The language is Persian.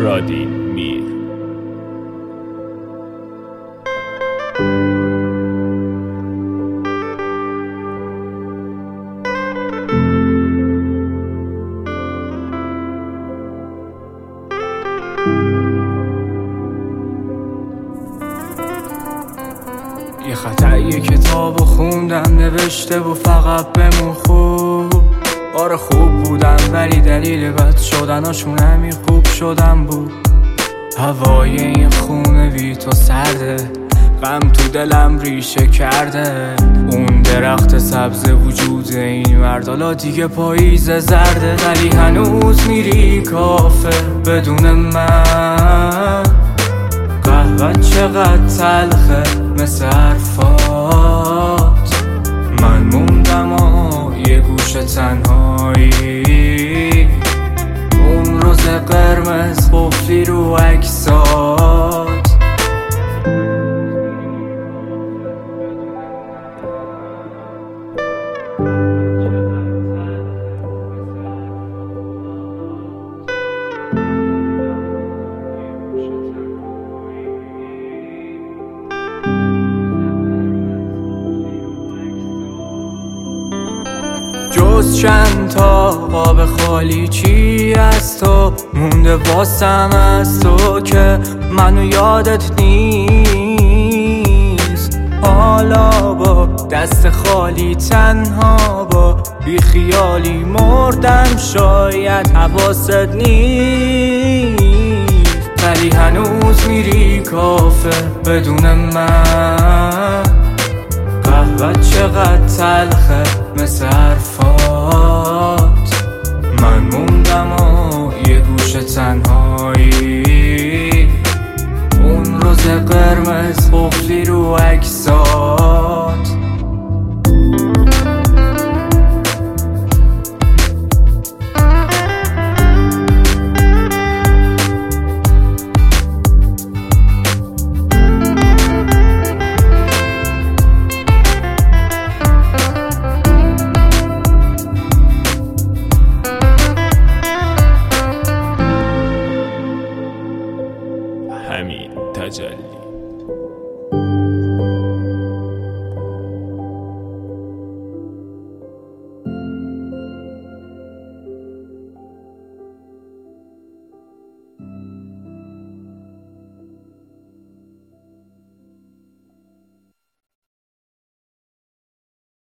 رادین میر. یه خطه یه کتابو خوندم نوشته و فقط بمون خوب. آره خوب بودن ولی دلیل بد شدناشون همین خوب شدن بود. هوای این خونه بی تو سرده، غم تو دلم ریشه کرده. اون درخت سبز وجود این مردالا دیگه پاییز زرده. ولی هنوز میری کافه بدون من، قهوه چقدر تلخه مثل حرفات. من موندم یه گوشه تنهایی، اون روز قرمز قفلی رو عکسات. جز چند تا قاب خالی چی از تو مونده واسم از تو که منو یادت نیست. حالا با دست خالی تنها با بیخیالی مردم، شاید حواست نیست. ولی هنوز میری کافه بدون من، قهوه چقدر تلخه مثل حرفات.